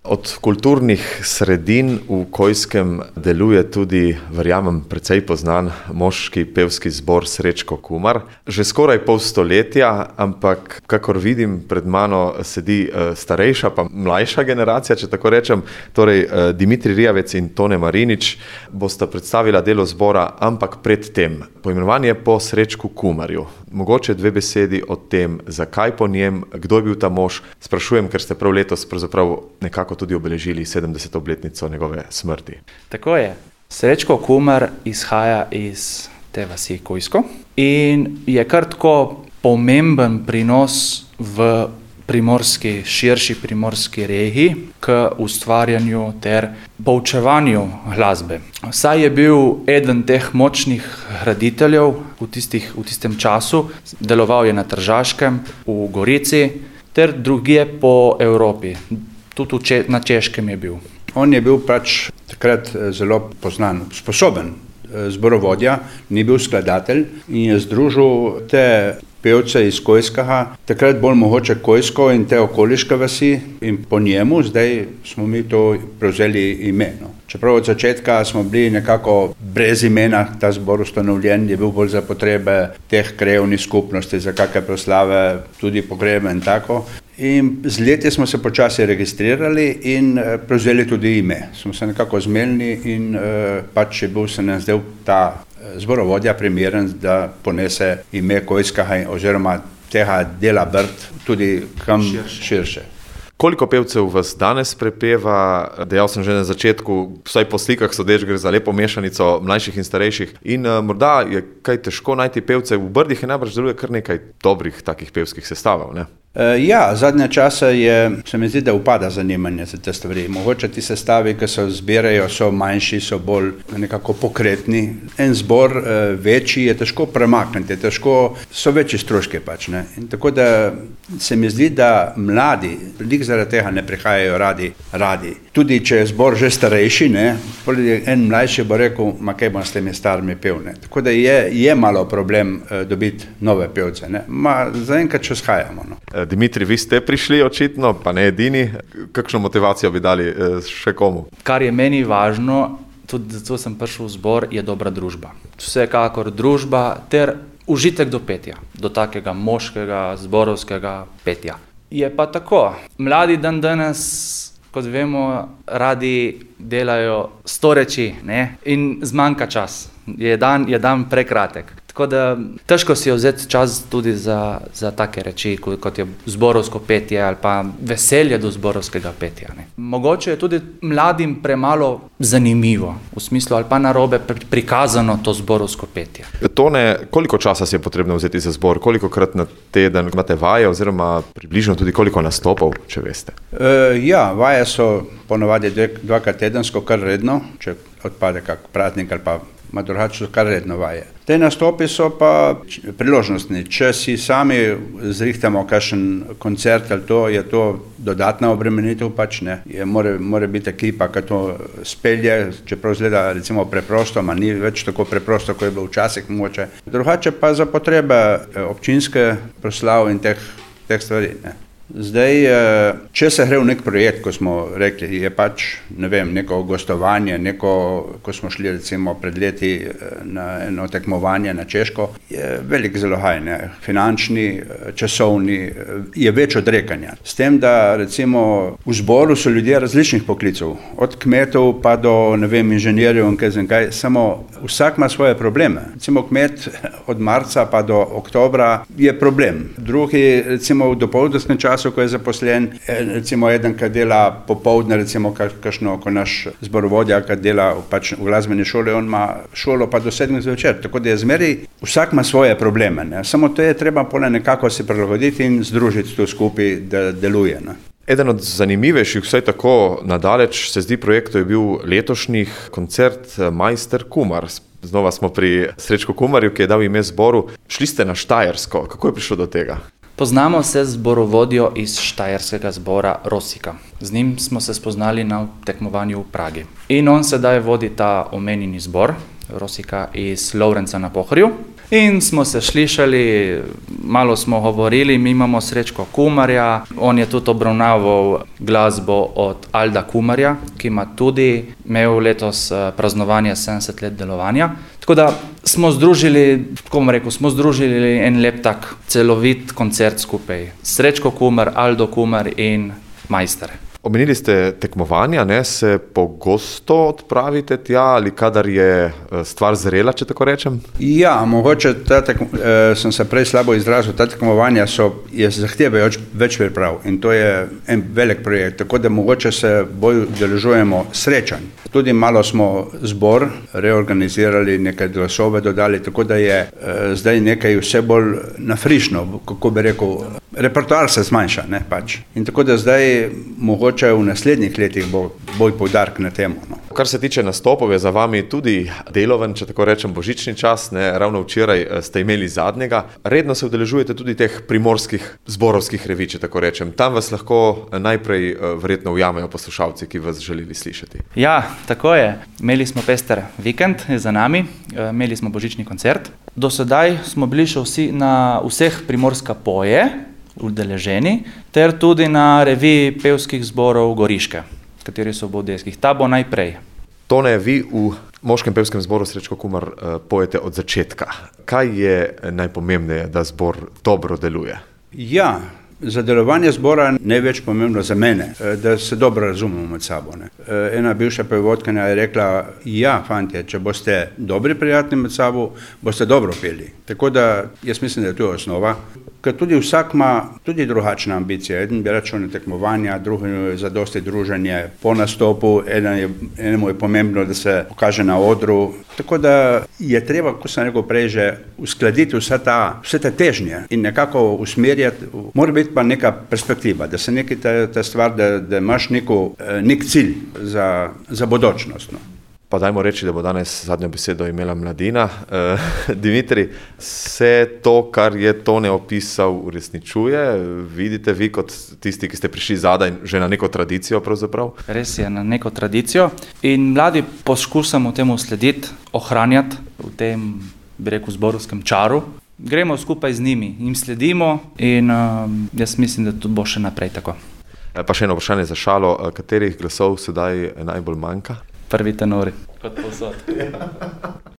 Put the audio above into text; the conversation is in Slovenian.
Od kulturnih sredin v Kojskem deluje tudi, verjamem, precej poznan moški pevski zbor Srečko Kumar. Že skoraj pol stoletja, ampak kakor vidim, pred mano sedi starejša pa mlajša generacija, če tako rečem. Torej, Dimitrij Rijavec in Tone Marinič bosta predstavila delo zbora, ampak predtem. Poimenovanje po Srečku Kumarju. Mogoče dve besedi o tem, zakaj po njem, kdo je bil ta mož. Sprašujem, ker ste prav letos pravzaprav nekako tudi obeležili 70. obletnico njegove smrti. Tako je. Srečko Kumar izhaja iz te vasi Kojsko in je kar tako pomemben prinos v širši primorski regiji k ustvarjanju ter poučevanju glasbe. Saj je bil eden teh močnih graditeljev v tistem času, deloval je na Tržaškem, v Gorici ter drugje po Evropi. Tudi na Češkem je bil. On je bil pač takrat zelo poznan, sposoben zborovodja, ni bil skladatelj in je združil te pevce iz Kojskega, takrat bolj mogoče Kojsko in te okoliške vasi in po njemu zdaj smo mi to prevzeli ime. Čeprav od začetka smo bili nekako brez imena, ta zbor ustanovljen je bil bolj za potrebe teh krajevnih skupnosti, za kakšne proslave, tudi pogrebe in tako. In z leti smo se počasi registrirali in prevzeli tudi ime. Smo se nekako zmenili in pač je bil se nam zdaj ta zborovodja primeren, da ponese ime Kojskega oziroma tega dela Brd tudi kam širše. Koliko pevcev vas danes prepeva? Dejal sem že na začetku, vsaj po slikah sodeč, gre za lepo mešanico mlajših in starejših. In morda je kaj težko najti pevce. V Brdih je najbrž deluje kar nekaj dobrih takih pevskih sestavov, ne? Ja, zadnje čase se mi zdi, da upada zanimanje za te stvari. Mogoče ti sestavi, ki se zbirajo, so manjši, so bolj nekako pokretni. En zbor večji je težko premakniti, so večji stroški pač, ne. In tako da se mi zdi, da mladi, veliko zaradi tega ne prihajajo radi. Tudi če je zbor že starejši, ne, en mlajši bo rekel, ma kaj bom s temi starimi pev, ne. Tako da je malo problem dobiti nove pevce, ne. Ma zaenkrat še shajamo, no. Dimitrij, vi ste prišli očitno, pa ne edini. Kakšno motivacijo bi dali še komu? Kar je meni važno, tudi zato sem prišel v zbor, je dobra družba. Vsekakor družba ter užitek do petja, do takega moškega, zborovskega petja. Je pa tako, mladi danes, kot vemo, radi delajo 100 reči, ne? In zmanjka čas, je dan prekratek. Tako da težko si vzeti čas tudi za take reči, kot je zborovsko petje ali pa veselje do zborovskega petja, ne. Mogoče je tudi mladim premalo zanimivo, v smislu ali pa narobe prikazano to zborovsko petje. Tone, koliko časa si je potrebno vzeti za zbor? Kolikokrat na teden imate vaje oziroma približno tudi koliko nastopov, če veste? Ja, vaje so ponavadi dvakrat tedensko, kar redno, če odpade kak praznik ali pa ima drugače so kar redno vaje. Te nastopi so pa priložnostni. Če si sami zrihtamo kakšen koncert ali to, je to dodatna obremenitev, pač ne. Mora biti ekipa, ki to spelje, čeprav izgleda recimo preprosto, ma ni več tako preprosto, kot je bilo včasih mogoče. Drugače pa za potrebe občinske proslav in teh stvari, ne. Zdaj, če se gre v nek projekt, ko smo rekli, je pač, ne vem, neko gostovanje, ko smo šli recimo pred leti na eno tekmovanje na Češko, je velik zalogaj, ne, finančni, časovni, je več odrekanja. S tem, da recimo v zboru so ljudje različnih poklicev, od kmetov pa do, ne vem, inženirjev in kaj, samo vsak ima svoje probleme. Recimo kmet od marca pa do oktobra je problem. Drugi, recimo v dopoldanskem času, ko je zaposlen, recimo eden, ki dela popoldne, recimo kakšno, ko naš zborovodja, ki dela pač v glasbeni šoli, on ima šolo pa do 7 zvečer, tako da je zmeraj, vsak ima svoje probleme, ne. Samo to je treba pole nekako si prilagoditi in združiti to skupaj, da deluje, ne. Eden od zanimivejših, vsaj tako nadaleč, se zdi projektu je bil letošnjih koncert Majster Kumar. Znova smo pri Srečku Kumarju, ki je dal ime zboru. Šli ste na Štajersko, kako je prišlo do tega? Poznamo se z zborovodjo iz štajerskega zbora Rosika. Z njim smo se spoznali na tekmovanju v Pragi. In on sedaj vodi ta omenjeni zbor Rosika iz Lovrenca na Pohorju. In smo se slišali, malo smo govorili, mi imamo Srečko Kumarja, on je tudi obravnaval glasbo od Alda Kumarja, ki ima tudi imel letos praznovanje 70 let delovanja. Tako da smo združili, tako bom rekel, smo združili en lep tak celovit koncert skupaj. Srečko Kumar, Aldo Kumar in Majster. Omenili ste tekmovanja, ne? Se pogosto odpravite tja ali kadar je stvar zrela, če tako rečem? Ja, mogoče sem se prej slabo izrazil, ta tekmovanja zahtevajo več priprav in to je en velik projekt, tako da mogoče se bolj udeležujemo srečanj. Tudi malo smo zbor reorganizirali, nekaj glasove dodali, tako da je zdaj nekaj vse bolj nafrišno, kako bi rekel, repertoar se zmanjša, ne, pač. In tako da zdaj mogoče v naslednjih letih bo bolj poudarek na temu. No. Kar se tiče nastopov, je za vami tudi deloven, če tako rečem, božični čas, ne? Ravno včeraj ste imeli zadnjega. Redno se udeležujete tudi teh primorskih zborovskih revij, če tako rečem. Tam vas lahko najprej verjetno ujamejo poslušalci, ki vas želeli slišati. Ja, tako je. Imeli smo pester vikend za nami, imeli smo božični koncert. Do sedaj smo bili še vsi na vseh Primorska poje udeleženi, ter tudi na reviji pevskih zborov Goriške, kateri so v Bodeskih. Ta bo najprej. Tone, vi v moškem pevskem zboru Srečko Kumar pojete od začetka. Kaj je najpomembneje, da zbor dobro deluje? Ja, za delovanje zbora največ pomembno za mene, da se dobro razumemo med sabo. Ne. Ena bivša pevovodkinja je rekla, ja, fantje, če boste dobri prijatelji med sabo, boste dobro peli. Tako da jaz mislim, da je to osnova. Ker tudi vsak ima tudi drugačne ambicije. Eden bi račel na tekmovanja, drugemu je zadosti druženje po nastopu, enemu je pomembno, da se pokaže na odru. Tako da je treba, kot sem rekel prej, že uskladiti vse te težnje in nekako usmerjati. Mora biti pa neka perspektiva, da se neki ta stvar, da imaš nek cilj za bodočnost. No. Pa dajmo reči, da bo danes zadnjo besedo imela mladina. Dimitrij, se to, kar je Tone opisal, uresničuje? Vidite vi kot tisti, ki ste prišli zadaj že na neko tradicijo pravzaprav? Res je, na neko tradicijo. In mladi poskušamo temu slediti, ohranjati v tem, bi rekel, zborovskem čaru. Gremo skupaj z njimi, jim sledimo in jaz mislim, da to bo še naprej tako. Pa še eno vprašanje za šalo. Katerih glasov sedaj najbolj manjka? Prvi tenori, kot povsod.